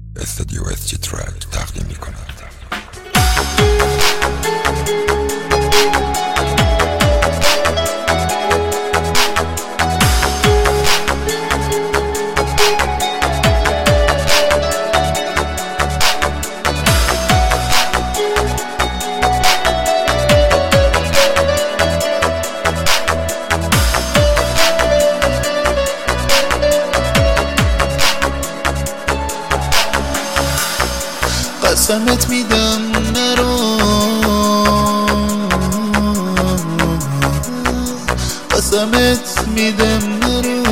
استودیو SG ترک تقدیم می‌کند. قسمت میدم نرو، قسمت میدم نرو،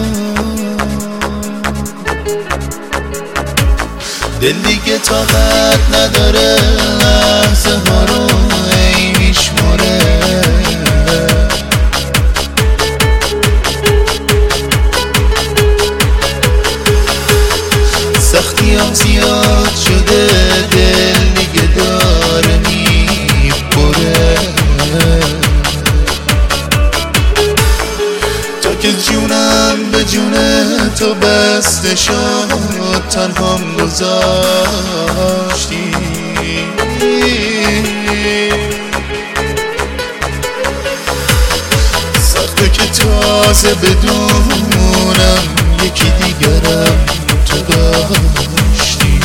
دل دیگه طاقت نداره لحظه ها رو ای میشماره. سختیام زیاد شده، دل دیگه داره میبره. تا که جونم به جون تو بسته شد، تنهام گذاشتی. سخته که تازه بدونم یکی دیگرم تو داشتی.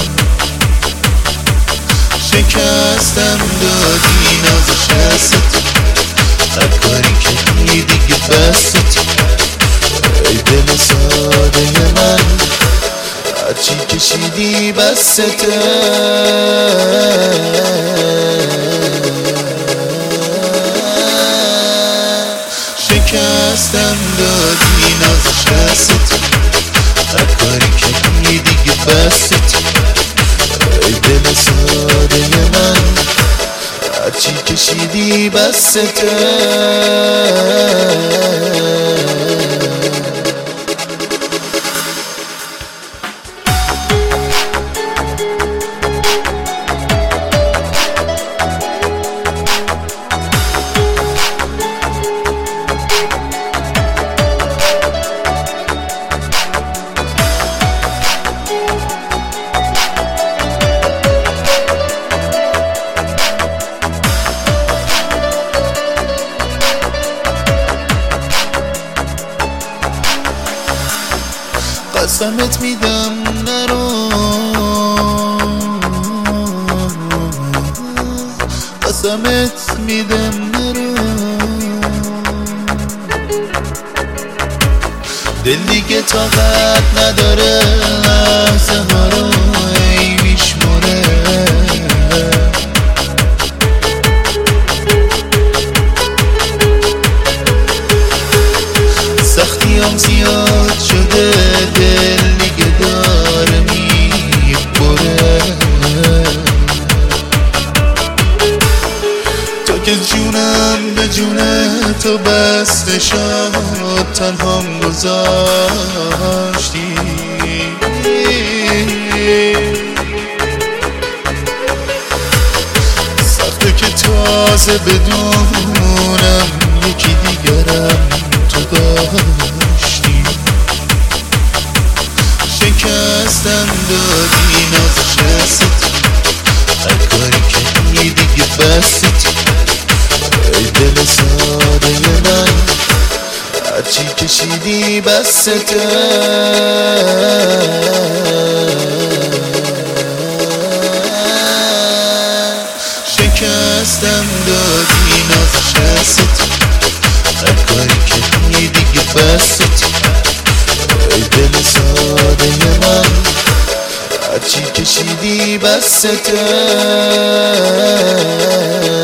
شکستم دادی ناز شست، هر کاری که دیگه بست. ای دل ساده من هرچی کشیدی بسته. شکستم دادی ناز شست، هر کاری که دیگه بست. ای دل ساده من هرچی کشیدی بسته. قسمت میدم نرو، قسمت میدم نرو، دل دیگه طاقت نداره لحظه ها رو ای میشمره. سختیام زیاد شده، دل دیگه داره میبره. تا که جونم به جون تو بسته شد، تنهام گذاشتی. سخته که تازه بدونم یکی دیگرم تو داشتی. شکستم دادی ناز شست، هر کاری که دیگه بست. ای دل ساده من هرچی کشیدی بسته. شکستم دادی ناز شست، هر کاری که دیگه بست. ای دل ساده من هرچی کشیدی بسته.